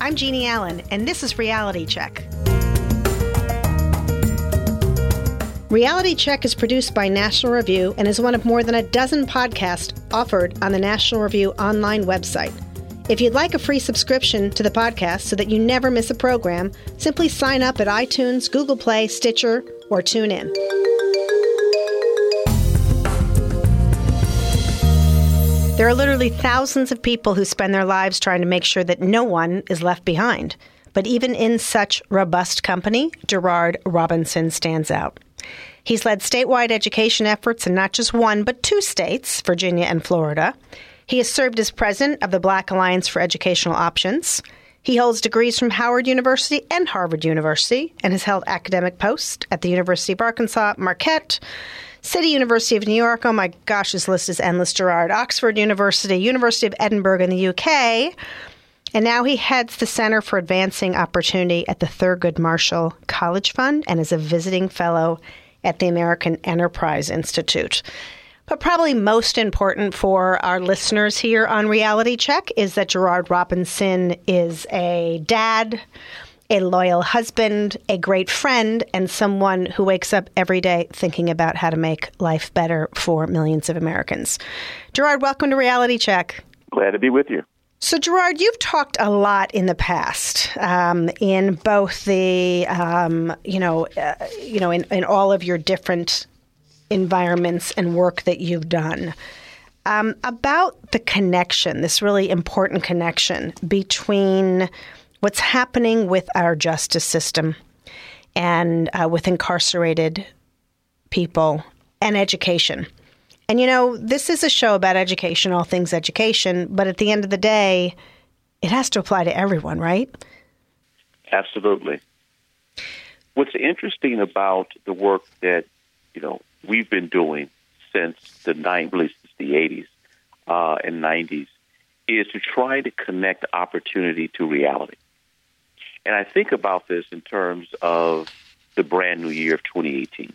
I'm Jeannie Allen, and this is Reality Check. Reality Check is produced by National Review and is one of more than a dozen podcasts offered on the National Review online website. If you'd like a free subscription to the podcast so that you never miss a program, simply sign up at iTunes, Google Play, Stitcher, or TuneIn. There are literally thousands of people who spend their lives trying to make sure that no one is left behind. But even in such robust company, Gerard Robinson stands out. He's led statewide education efforts in not just one, but two states, Virginia and Florida. He has served as president of the Black Alliance for Educational Options. He holds degrees from Howard University and Harvard University and has held academic posts at the University of Arkansas, Marquette, City University of New York, oh my gosh, this list is endless, Gerard, Oxford University, University of Edinburgh in the UK, and now he heads the Center for Advancing Opportunity at the Thurgood Marshall College Fund and is a visiting fellow at the American Enterprise Institute. But probably most important for our listeners here on Reality Check is that Gerard Robinson is a dad, a loyal husband, a great friend, and someone who wakes up every day thinking about how to make life better for millions of Americans. Gerard, welcome to Reality Check. Glad to be with you. So, Gerard, you've talked a lot in the past in both the, in all of your different environments and work that you've done about the connection, this really important connection between what's happening with our justice system and with incarcerated people and education. And, this is a show about education, all things education, but at the end of the day, it has to apply to everyone, right? Absolutely. What's interesting about the work that, we've been doing since the 80s and 90s is to try to connect opportunity to reality. And I think about this in terms of the brand new year of 2018.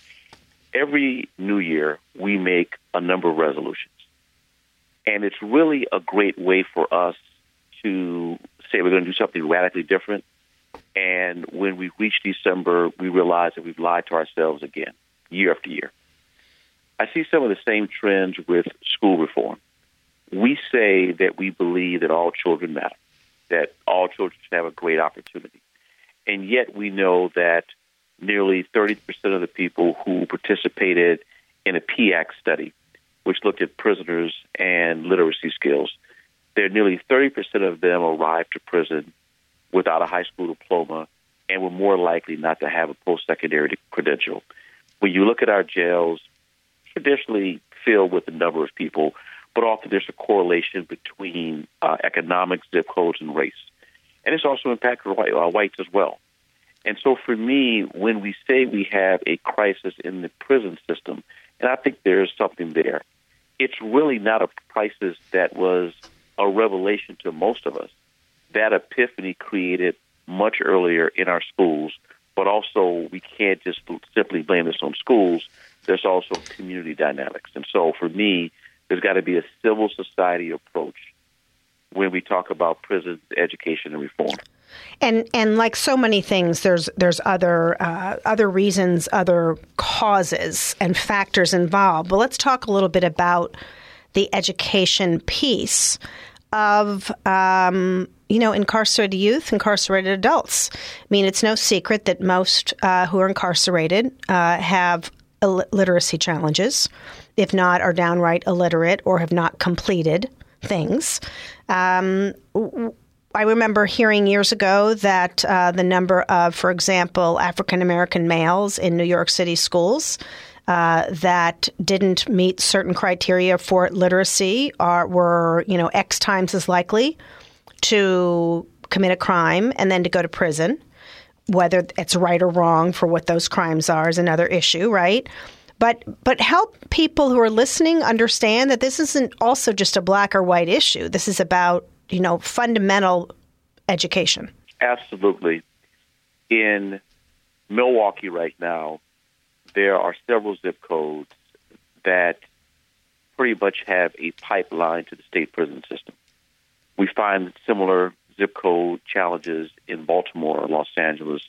Every new year, we make a number of resolutions. And it's really a great way for us to say we're going to do something radically different. And when we reach December, we realize that we've lied to ourselves again, year after year. I see some of the same trends with school reform. We say that we believe that all children matter, that all children should have a great opportunity. And yet we know that nearly 30% of the people who participated in a PAC study, which looked at prisoners and literacy skills, nearly 30% of them arrived to prison without a high school diploma and were more likely not to have a post-secondary credential. When you look at our jails, traditionally filled with a number of people, but often there's a correlation between economic zip codes and race. And it's also impacted whites as well. And so for me, when we say we have a crisis in the prison system, and I think there's something there, it's really not a crisis that was a revelation to most of us. That epiphany created much earlier in our schools, but also we can't just simply blame this on schools. There's also community dynamics. And so for me, there's got to be a civil society approach when we talk about prison education and reform. And like so many things, there's other reasons, other causes and factors involved. But let's talk a little bit about the education piece of incarcerated youth, incarcerated adults. I mean, it's no secret that most who are incarcerated have literacy challenges, if not are downright illiterate or have not completed things. I remember hearing years ago that the number of, for example, African-American males in New York City schools that didn't meet certain criteria for literacy were, X times as likely to commit a crime and then to go to prison. Whether it's right or wrong for what those crimes are is another issue, right? But help people who are listening understand that this isn't also just a black or white issue. This is about, fundamental education. Absolutely. In Milwaukee right now, there are several zip codes that pretty much have a pipeline to the state prison system. We find similar zip code challenges in Baltimore, Los Angeles,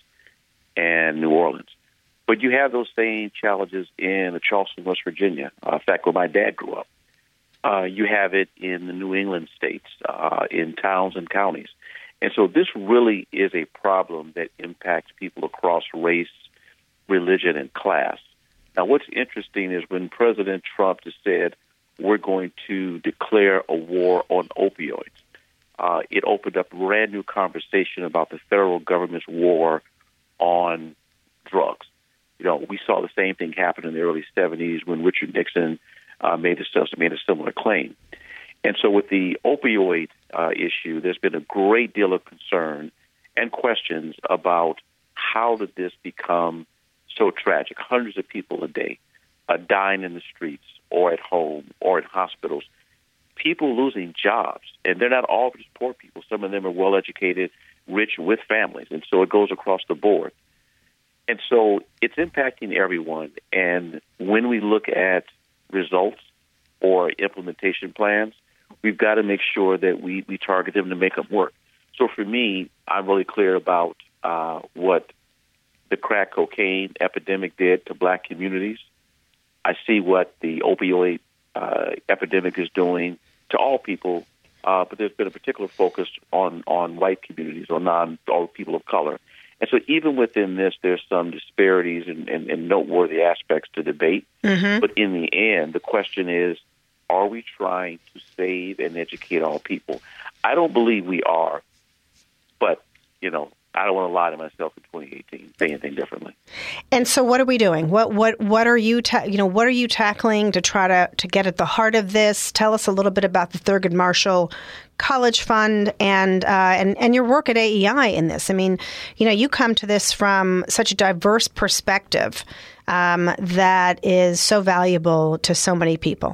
and New Orleans. But you have those same challenges in Charleston, West Virginia, in fact, where my dad grew up. You have it in the New England states, in towns and counties. And so this really is a problem that impacts people across race, religion, and class. Now, what's interesting is when President Trump has said, we're going to declare a war on opioids, it opened up a brand new conversation about the federal government's war on drugs. You know, we saw the same thing happen in the early 70s when Richard Nixon made a similar claim. And so with the opioid issue, there's been a great deal of concern and questions about how did this become so tragic. Hundreds of people a day dying in the streets or at home or in hospitals. People losing jobs, and they're not all just poor people. Some of them are well-educated, rich, with families, and so it goes across the board. And so it's impacting everyone, and when we look at results or implementation plans, we've got to make sure that we target them to make them work. So for me, I'm really clear about what the crack cocaine epidemic did to black communities. I see what the opioid epidemic is doing to all people, but there's been a particular focus on white communities or people of color. And so even within this, there's some disparities and noteworthy aspects to debate. Mm-hmm. But in the end, the question is, are we trying to save and educate all people? I don't believe we are, but, you know, I don't want to lie to myself in 2018, say anything differently. And so, what are we doing? What are you what are you tackling to try to get at the heart of this? Tell us a little bit about the Thurgood Marshall College Fund and your work at AEI in this. I mean, you know, you come to this from such a diverse perspective that is so valuable to so many people.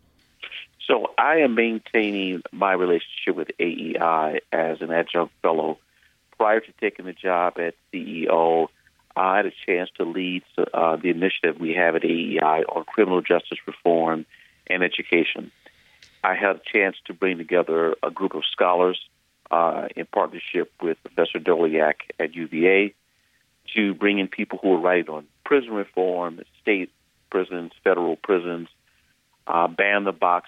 So I am maintaining my relationship with AEI as an adjunct fellow. Prior to taking the job as CEO, I had a chance to lead the initiative we have at AEI on criminal justice reform and education. I had a chance to bring together a group of scholars in partnership with Professor Doliak at UVA to bring in people who are writing on prison reform, state prisons, federal prisons, ban the box,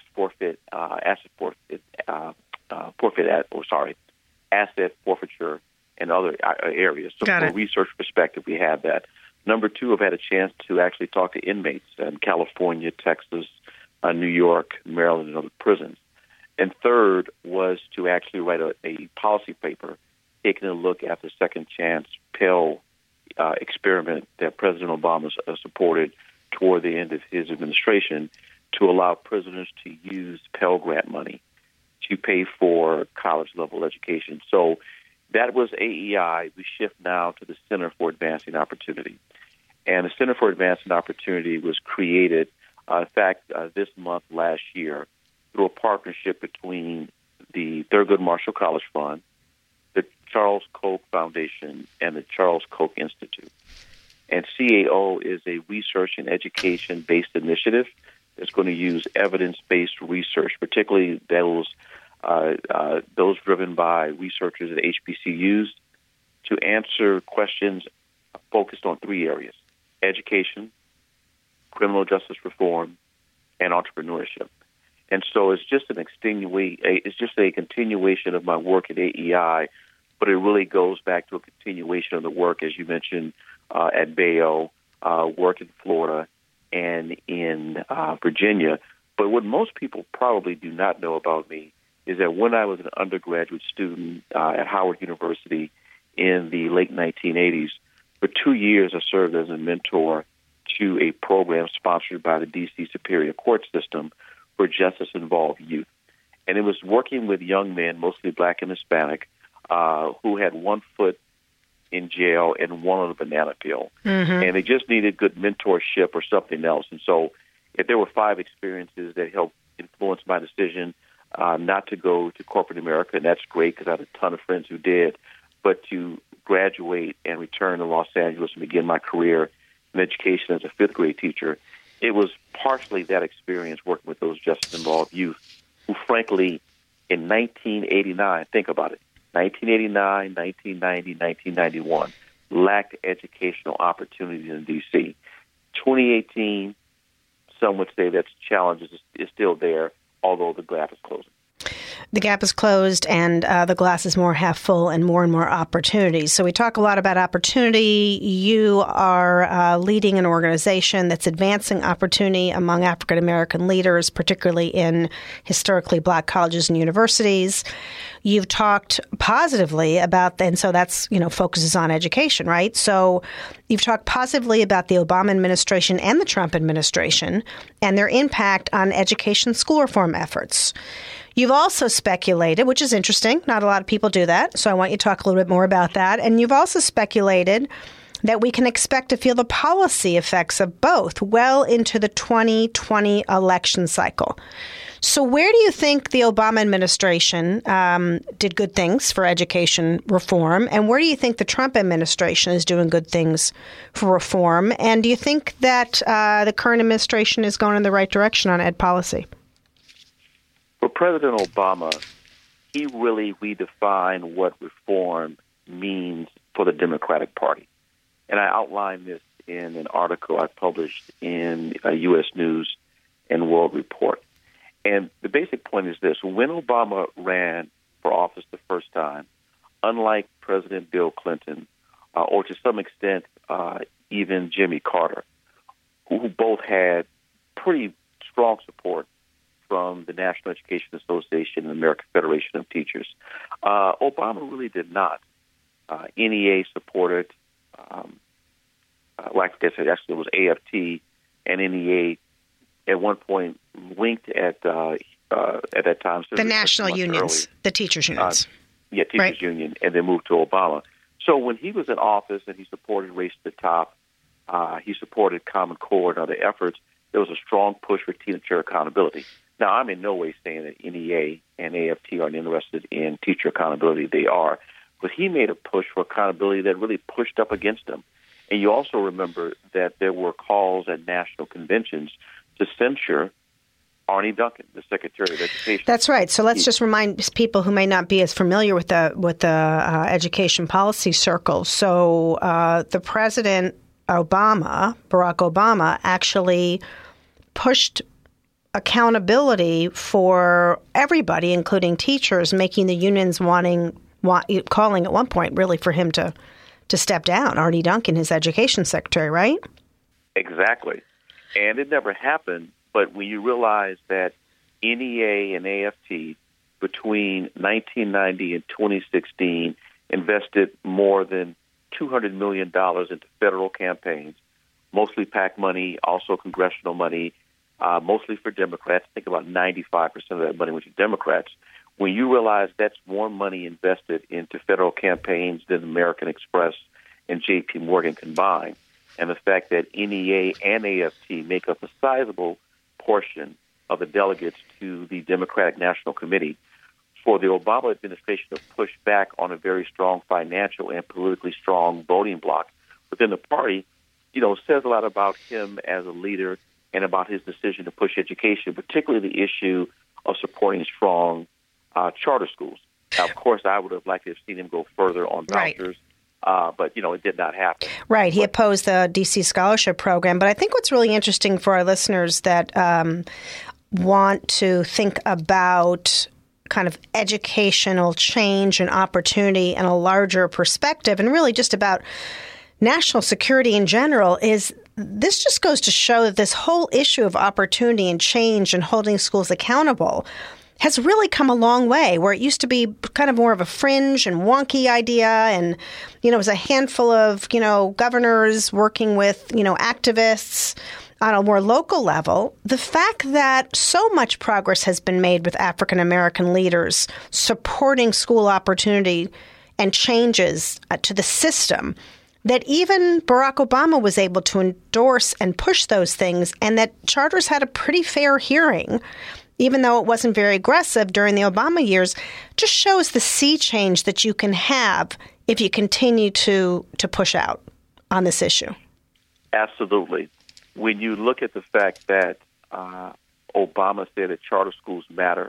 asset forfeiture, and other areas. So from a research perspective, we have that. Number two, I've had a chance to actually talk to inmates in California, Texas, New York, Maryland, and other prisons. And third was to actually write a policy paper taking a look at the Second Chance Pell experiment that President Obama supported toward the end of his administration to allow prisoners to use Pell Grant money to pay for college-level education. So that was AEI. We shift now to the Center for Advancing Opportunity. And the Center for Advancing Opportunity was created, in fact, this month last year through a partnership between the Thurgood Marshall College Fund, the Charles Koch Foundation, and the Charles Koch Institute. And CAO is a research and education-based initiative that's going to use evidence-based research, particularly those driven by researchers at HBCUs, to answer questions focused on three areas: education, criminal justice reform, and entrepreneurship. And so it's just a continuation of my work at AEI, but it really goes back to a continuation of the work, as you mentioned, at Bayo, work in Florida and in Virginia. But what most people probably do not know about me is that when I was an undergraduate student at Howard University in the late 1980s, for 2 years I served as a mentor to a program sponsored by the D.C. Superior Court System for justice-involved youth. And it was working with young men, mostly black and Hispanic, who had 1 foot in jail and 1 on a banana peel. Mm-hmm. And they just needed good mentorship or something else. And so if there were 5 experiences that helped influence my decision not to go to corporate America, and that's great because I had a ton of friends who did, but to graduate and return to Los Angeles and begin my career in education as a 5th grade teacher, it was partially that experience working with those justice-involved youth who, frankly, in 1989, think about it, 1989, 1990, 1991, lacked educational opportunities in D.C. 2018, some would say that challenge is still there, although the gap is closing. The gap is closed and the glass is more half full and more opportunities. So we talk a lot about opportunity. You are leading an organization that's advancing opportunity among African American leaders, particularly in historically black colleges and universities. You've talked positively about, and so that's, focuses on education, right? So you've talked positively about the Obama administration and the Trump administration and their impact on education school reform efforts. You've also speculated, which is interesting. Not a lot of people do that. So I want you to talk a little bit more about that. And you've also speculated that we can expect to feel the policy effects of both well into the 2020 election cycle. So where do you think the Obama administration did good things for education reform? And where do you think the Trump administration is doing good things for reform? And do you think that the current administration is going in the right direction on ed policy? For President Obama, he really redefined what reform means for the Democratic Party. And I outlined this in an article I published in U.S. News and World Report. And the basic point is this. When Obama ran for office the first time, unlike President Bill Clinton, or to some extent even Jimmy Carter, who both had pretty strong support from the National Education Association and the American Federation of Teachers, Obama really did not. NEA supported, like I said, actually it was AFT and NEA at one point linked at that time. The national unions, the teachers' unions. Teachers' right. union, and then moved to Obama. So when he was in office and he supported Race to the Top, he supported Common Core and other efforts, there was a strong push for teacher accountability. Now, I'm in no way saying that NEA and AFT aren't interested in teacher accountability. They are. But he made a push for accountability that really pushed up against him. And you also remember that there were calls at national conventions to censure Arne Duncan, the Secretary of Education. That's right. So let's just remind people who may not be as familiar with the education policy circle. So the President Obama, Barack Obama, actually pushed accountability for everybody, including teachers, making the unions calling at one point really for him to step down. Arne Duncan, his education secretary, right? Exactly. And it never happened. But when you realize that NEA and AFT between 1990 and 2016 invested more than $200 million into federal campaigns, mostly PAC money, also congressional money, mostly for Democrats. I think about 95% of that money went to Democrats. When you realize that's more money invested into federal campaigns than American Express and J.P. Morgan combined, and the fact that NEA and AFT make up a sizable portion of the delegates to the Democratic National Committee, for the Obama administration to push back on a very strong financial and politically strong voting bloc within the party, says a lot about him as a leader and about his decision to push education, particularly the issue of supporting strong charter schools. Now, of course, I would have liked to have seen him go further on vouchers, but, it did not happen. Right. He opposed the D.C. Scholarship Program. But I think what's really interesting for our listeners that want to think about kind of educational change and opportunity and a larger perspective, and really just about national security in general, is this just goes to show that this whole issue of opportunity and change and holding schools accountable has really come a long way, where it used to be kind of more of a fringe and wonky idea. And, it was a handful of, governors working with, activists on a more local level. The fact that so much progress has been made with African American leaders supporting school opportunity and changes to the system, that even Barack Obama was able to endorse and push those things, and that charters had a pretty fair hearing, even though it wasn't very aggressive during the Obama years, just shows the sea change that you can have if you continue to push out on this issue. Absolutely. When you look at the fact that Obama said that charter schools matter,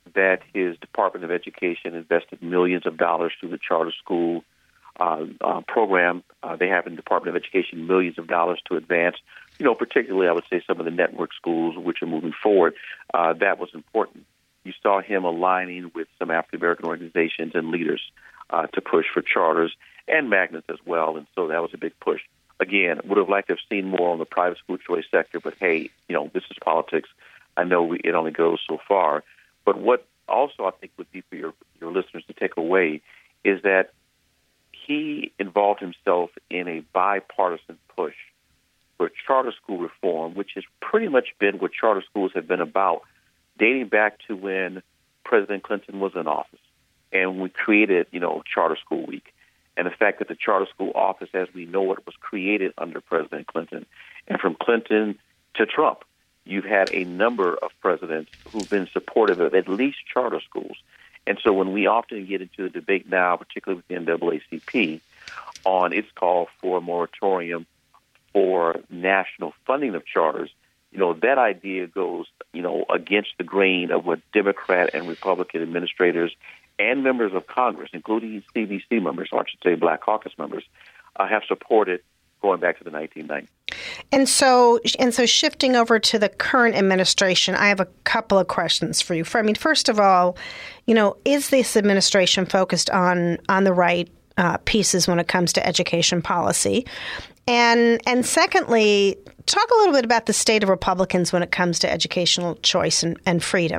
that his Department of Education invested millions of dollars through the charter school program. They have in the Department of Education millions of dollars to advance, particularly I would say some of the network schools which are moving forward. That was important. You saw him aligning with some African-American organizations and leaders to push for charters and magnets as well, and so that was a big push. Again, would have liked to have seen more on the private school choice sector, but hey, this is politics. I know it only goes so far. But what also I think would be for your listeners to take away is that he involved himself in a bipartisan push for charter school reform, which has pretty much been what charter schools have been about, dating back to when President Clinton was in office. And we created, Charter School Week. And the fact that the charter school office, as we know it, was created under President Clinton. And from Clinton to Trump, you've had a number of presidents who've been supportive of at least charter schools. And so when we often get into the debate now, particularly with the NAACP, on its call for a moratorium for national funding of charters, that idea goes, against the grain of what Democrat and Republican administrators and members of Congress, including CBC members, or I should say Black Caucus members, have supported going back to the 1990s. And so shifting over to the current administration, I have a couple of questions for you. First of all, is this administration focused on the right pieces when it comes to education policy? And secondly, talk a little bit about the state of Republicans when it comes to educational choice and freedom.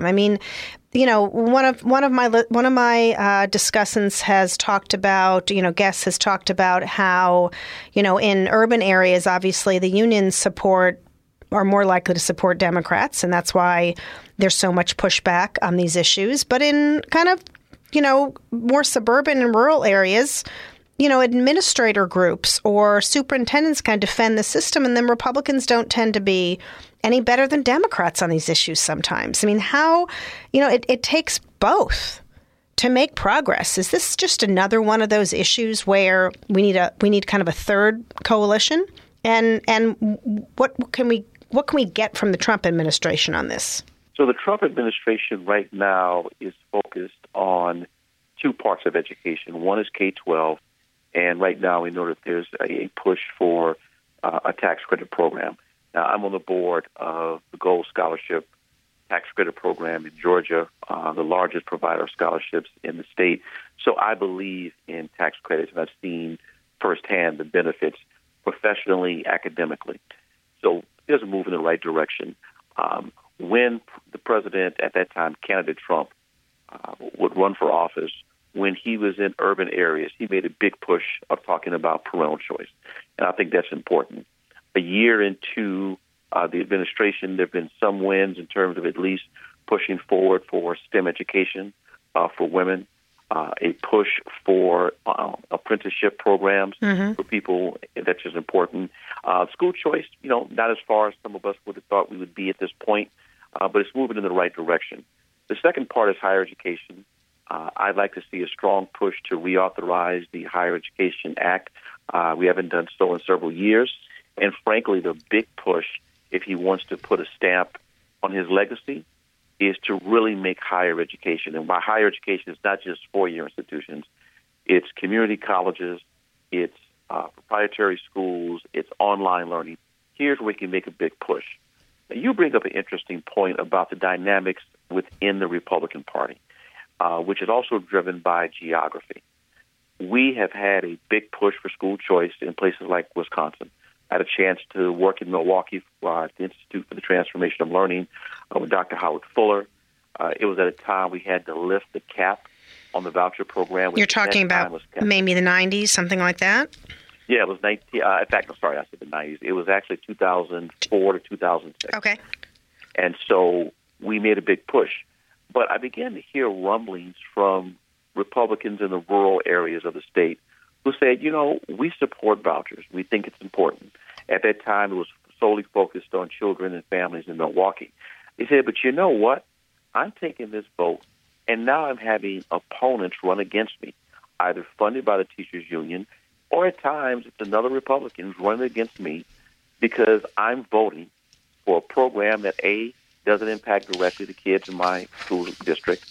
One of my discussants has talked about, guests has talked about how, in urban areas, obviously the unions are more likely to support Democrats, and that's why there's so much pushback on these issues. But in kind of, more suburban and rural areas, administrator groups or superintendents kind of defend the system, and then Republicans don't tend to be any better than Democrats on these issues sometimes. How, it takes both to make progress. Is this just another one of those issues where we need kind of a third coalition? And what can we get from the Trump administration on this? So the Trump administration right now is focused on two parts of education. One is K-12. And right now, we know that there's a push for a tax credit program. Now, I'm on the board of the Gold Scholarship tax credit program in Georgia, the largest provider of scholarships in the state. So I believe in tax credits, and I've seen firsthand the benefits professionally, academically. So there's a move in the right direction. When the president at that time, candidate Trump, would run for office, when he was in urban areas, he made a big push of talking about parental choice. And I think that's important. A year into the administration, there have been some wins in terms of at least pushing forward for STEM education for women, a push for apprenticeship programs for people. That's just important. School choice, not as far as some of us would have thought we would be at this point, but it's moving in the right direction. The second part is higher education. I'd like to see a strong push to reauthorize the Higher Education Act. We haven't done so in several years. And frankly, the big push, if he wants to put a stamp on his legacy, is to really make higher education. And by higher education, it's not just four-year institutions. It's community colleges, it's proprietary schools, it's online learning. Here's where we can make a big push. Now, you bring up an interesting point about the dynamics within the Republican Party, which is also driven by geography. We have had a big push for school choice in places like Wisconsin. I had a chance to work in Milwaukee at the Institute for the Transformation of Learning with Dr. Howard Fuller. It was at a time we had to lift the cap on the voucher program. You're talking about maybe the 90s, something like that? Yeah, it was 19. In fact, I'm sorry, I said the 90s. It was actually 2004 to 2006. Okay. And so we made a big push. But I began to hear rumblings from Republicans in the rural areas of the state who said, we support vouchers. We think it's important. At that time, it was solely focused on children and families in Milwaukee. They said, but you know what? I'm taking this vote, and now I'm having opponents run against me, either funded by the teachers union, or at times it's another Republican who's running against me because I'm voting for a program that, A, doesn't impact directly the kids in my school district,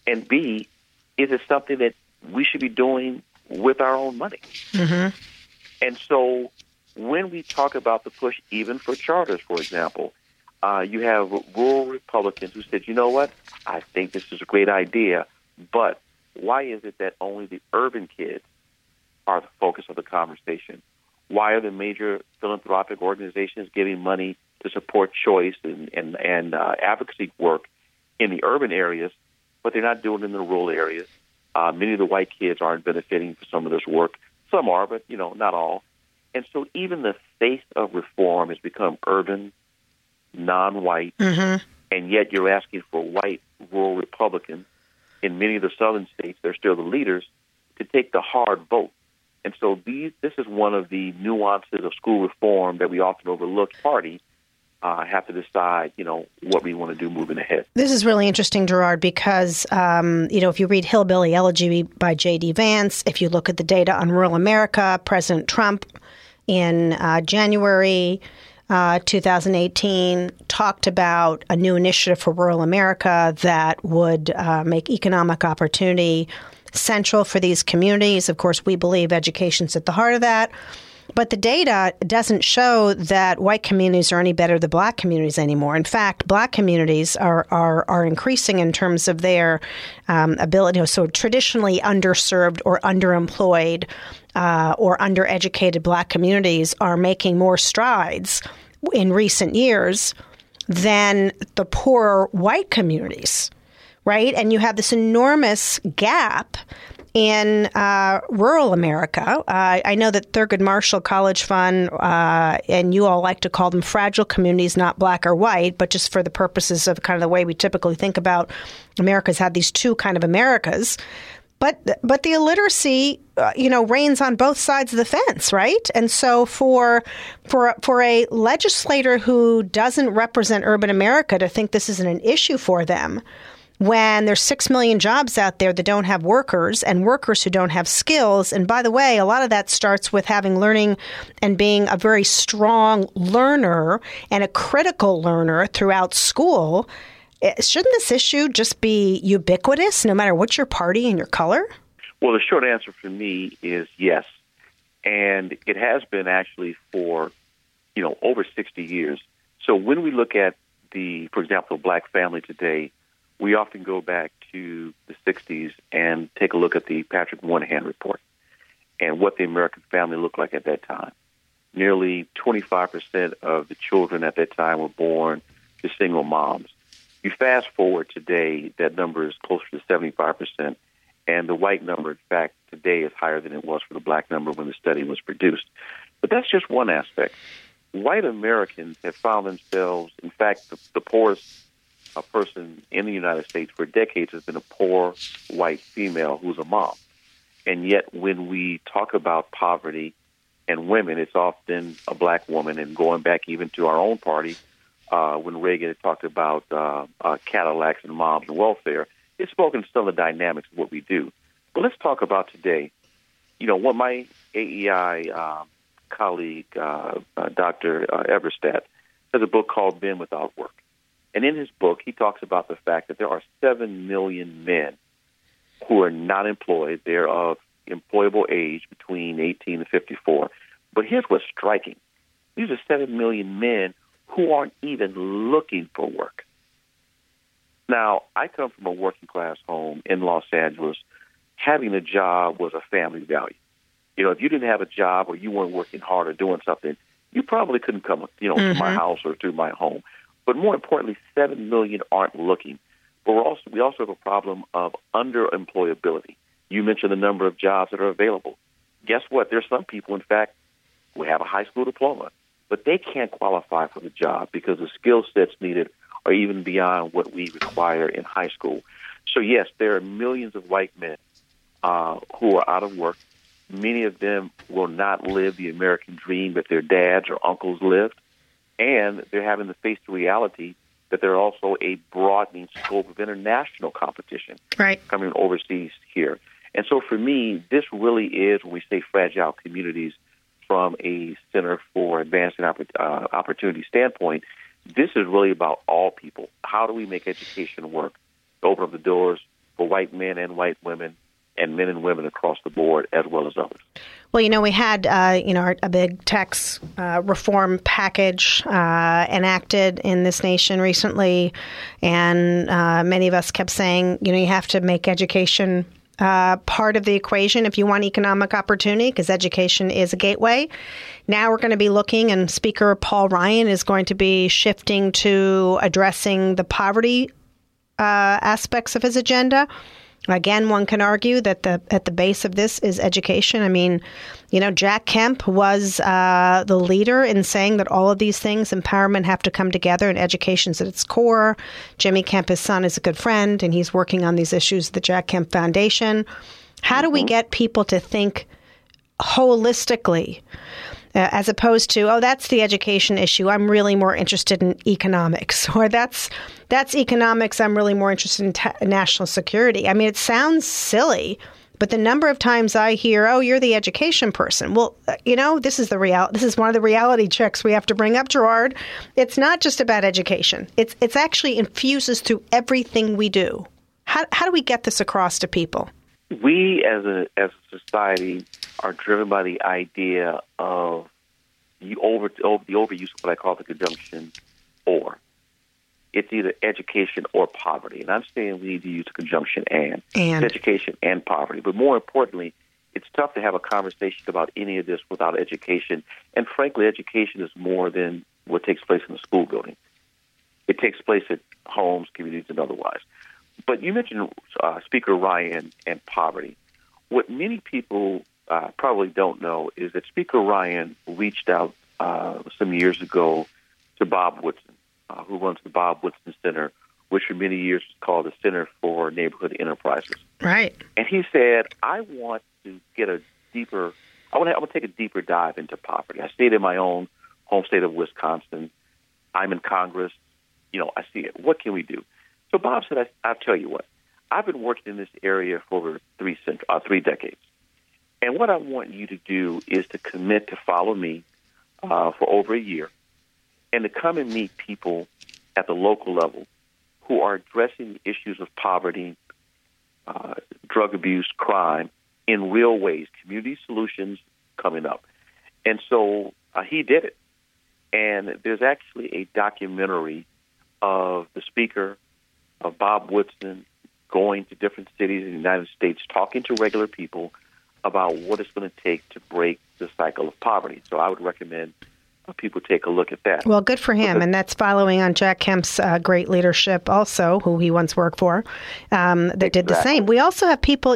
And B, is it something that we should be doing with our own money? Mm-hmm. And so when we talk about the push, even for charters, for example, you have rural Republicans who said, you know what, I think this is a great idea, but why is it that only the urban kids are the focus of the conversation? Why are the major philanthropic organizations giving money to support choice and advocacy work in the urban areas, but they're not doing it in the rural areas? Many of the white kids aren't benefiting from some of this work. Some are, but, not all. And so even the face of reform has become urban, non-white, mm-hmm. and yet you're asking for white rural Republicans in many of the southern states, they're still the leaders, to take the hard vote. And so this is one of the nuances of school reform that we often overlook. Party have to decide, what we want to do moving ahead. This is really interesting, Gerard, because, if you read Hillbilly Elegy by J.D. Vance, if you look at the data on rural America, President Trump in January 2018 talked about a new initiative for rural America that would make economic opportunity central for these communities. Of course, we believe education's at the heart of that. But the data doesn't show that white communities are any better than black communities anymore. In fact, black communities are increasing in terms of their ability. So traditionally underserved or underemployed or undereducated black communities are making more strides in recent years than the poorer white communities, right? And you have this enormous gap in rural America. I know that Thurgood Marshall College Fund, and you all like to call them fragile communities, not black or white, but just for the purposes of kind of the way we typically think about America's had these two kind of Americas. But the illiteracy, reigns on both sides of the fence, right? And so for a legislator who doesn't represent urban America to think this isn't an issue for them, when there's 6 million jobs out there that don't have workers and workers who don't have skills. And by the way, a lot of that starts with having learning and being a very strong learner and a critical learner throughout school. Shouldn't this issue just be ubiquitous no matter what your party and your color? Well, the short answer for me is yes. And it has been actually for, over 60 years. So when we look at for example, black family today, we often go back to the 60s and take a look at the Patrick Moynihan report and what the American family looked like at that time. Nearly 25% of the children at that time were born to single moms. You fast forward today, that number is closer to 75%, and the white number, in fact, today is higher than it was for the black number when the study was produced. But that's just one aspect. White Americans have found themselves, in fact, the poorest person in the United States for decades has been a poor white female who's a mom. And yet when we talk about poverty and women, it's often a black woman. And going back even to our own party, when Reagan had talked about Cadillacs and moms and welfare, it's spoken to some of the dynamics of what we do. But let's talk about today. What my AEI colleague, Dr. Everstadt, has a book called Men Without Work. And in his book, he talks about the fact that there are 7 million men who are not employed. They're of employable age between 18 and 54. But here's what's striking. These are 7 million men who aren't even looking for work. Now, I come from a working-class home in Los Angeles. Having a job was a family value. If you didn't have a job or you weren't working hard or doing something, you probably couldn't come, to my house or to my home. But more importantly, 7 million aren't looking. But we also have a problem of underemployability. You mentioned the number of jobs that are available. Guess what? There's some people, in fact, who have a high school diploma, but they can't qualify for the job because the skill sets needed are even beyond what we require in high school. So, yes, there are millions of white men who are out of work. Many of them will not live the American dream that their dads or uncles lived. And they're having to face the reality that there are also a broadening scope of international competition coming overseas here. And so for me, this really is, when we say fragile communities from a Center for Advancing Opportunity standpoint, this is really about all people. How do we make education work? Open up the doors for white men and white women and men and women across the board, as well as others. Well, we had, a big tax reform package enacted in this nation recently, and many of us kept saying, you have to make education part of the equation if you want economic opportunity, because education is a gateway. Now we're going to be looking, and Speaker Paul Ryan is going to be shifting to addressing the poverty aspects of his agenda. Again, one can argue that at the base of this is education. I mean, Jack Kemp was the leader in saying that all of these things, empowerment, have to come together, and education's at its core. Jimmy Kemp, his son, is a good friend, and he's working on these issues at the Jack Kemp Foundation. How do we get people to think holistically, as opposed to, that's the education issue, I'm really more interested in economics, or that's economics, I'm really more interested in national security. I mean, it sounds silly, but the number of times I hear, you're the education person. Well, this is this is one of the reality checks we have to bring up, Gerard. It's not just about education. It's actually infuses through everything we do. How do we get this across to people? We as a society are driven by the idea of the overuse of what I call the conjunction or. It's either education or poverty. And I'm saying we need to use the conjunction and. Education and poverty. But more importantly, it's tough to have a conversation about any of this without education. And frankly, education is more than what takes place in the school building. It takes place at homes, communities, and otherwise. But you mentioned Speaker Ryan and poverty. What many people probably don't know is that Speaker Ryan reached out some years ago to Bob Woodson, who runs the Bob Woodson Center, which for many years was called the Center for Neighborhood Enterprises. Right. And he said, I want to take a deeper dive into poverty. I stayed in my own home state of Wisconsin. I'm in Congress. I see it. What can we do? So Bob said, I'll tell you what. I've been working in this area for over 3 decades. And what I want you to do is to commit to follow me for over a year and to come and meet people at the local level who are addressing the issues of poverty, drug abuse, crime in real ways, community solutions coming up. And so he did it. And there's actually a documentary of the speaker, of Bob Woodson, going to different cities in the United States, talking to regular people about what it's going to take to break the cycle of poverty. So I would recommend people take a look at that. Well, good for him. And that's following on Jack Kemp's great leadership also, who he once worked for, that did the same. We also have people,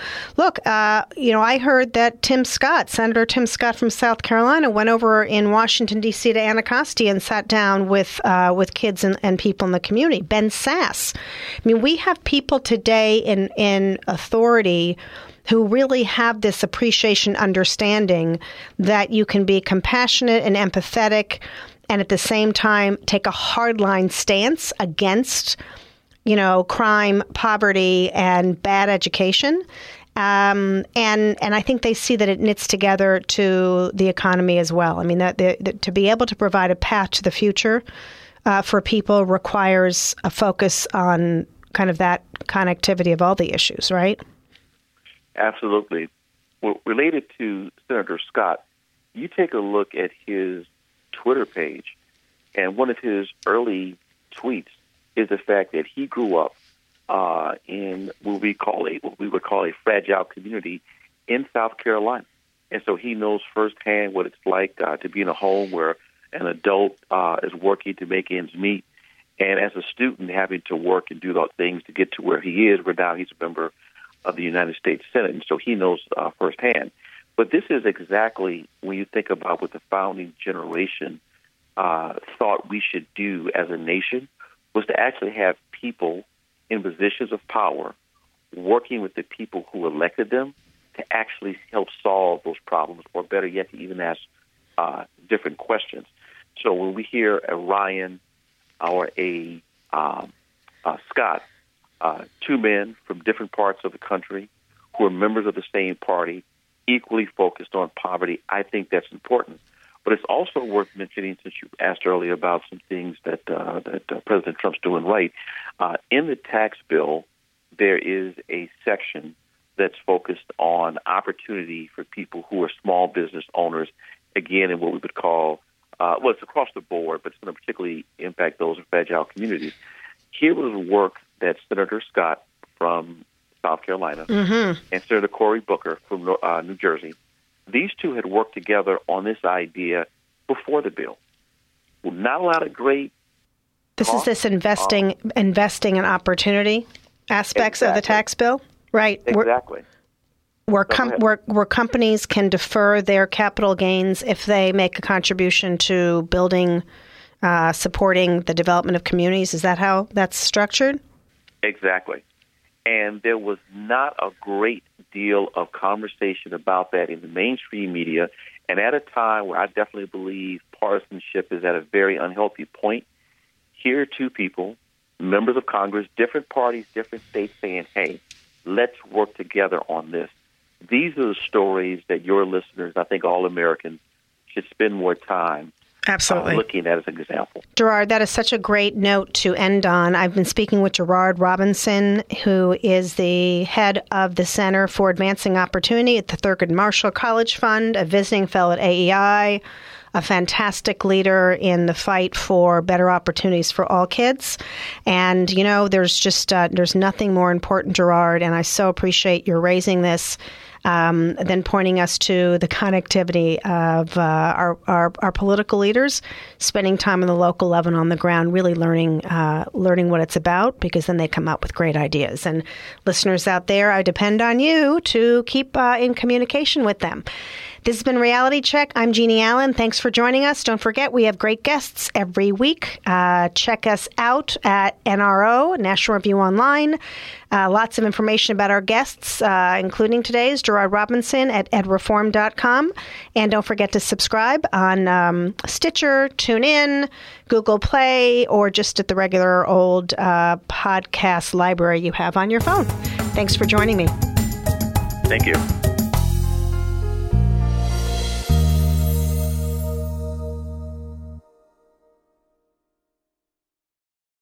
I heard that Senator Tim Scott from South Carolina went over in Washington, D.C. to Anacostia and sat down with kids and people in the community. Ben Sass. I mean, we have people today in authority who really have this appreciation, understanding that you can be compassionate and empathetic and at the same time take a hardline stance against, crime, poverty, and bad education. And I think they see that it knits together to the economy as well. I mean, that to be able to provide a path to the future for people requires a focus on kind of that connectivity of all the issues, right? Absolutely. Well, related to Senator Scott, you take a look at his Twitter page, and one of his early tweets is the fact that he grew up in what we would call a fragile community in South Carolina. And so he knows firsthand what it's like to be in a home where an adult is working to make ends meet, and as a student having to work and do those things to get to where he is, where now he's a member of the United States Senate, and so he knows firsthand. But this is exactly when you think about what the founding generation thought we should do as a nation, was to actually have people in positions of power working with the people who elected them to actually help solve those problems, or better yet, to even ask different questions. So when we hear a Ryan or a Scott, two men from different parts of the country who are members of the same party, equally focused on poverty, I think that's important. But it's also worth mentioning, since you asked earlier about some things that President Trump's doing right, in the tax bill there is a section that's focused on opportunity for people who are small business owners, again, in what we would call, it's across the board, but it's going to particularly impact those in fragile communities. Here was work that Senator Scott from South Carolina and Senator Cory Booker from New Jersey, these two had worked together on this idea before the bill. Well, not a lot of great This is this investing in opportunity aspects of the tax bill, right? Exactly. Where companies can defer their capital gains if they make a contribution to building, supporting the development of communities. Is that how that's structured? Exactly. And there was not a great deal of conversation about that in the mainstream media. And at a time where I definitely believe partisanship is at a very unhealthy point, here are two people, members of Congress, different parties, different states, saying, hey, let's work together on this. These are the stories that your listeners, I think all Americans, should spend more time looking at as an example. Gerard, that is such a great note to end on. I've been speaking with Gerard Robinson, who is the head of the Center for Advancing Opportunity at the Thurgood Marshall College Fund, a visiting fellow at AEI, a fantastic leader in the fight for better opportunities for all kids. And, there's nothing more important, Gerard, and I so appreciate your raising this, than pointing us to the connectivity of our political leaders, spending time on the local level and on the ground, really learning what it's about, because then they come up with great ideas. And listeners out there, I depend on you to keep in communication with them. This has been Reality Check. I'm Jeannie Allen. Thanks for joining us. Don't forget, we have great guests every week. Check us out at NRO, National Review Online. Lots of information about our guests, including today's Gerard Robinson at edreform.com. And don't forget to subscribe on Stitcher, TuneIn, Google Play, or just at the regular old podcast library you have on your phone. Thanks for joining me. Thank you.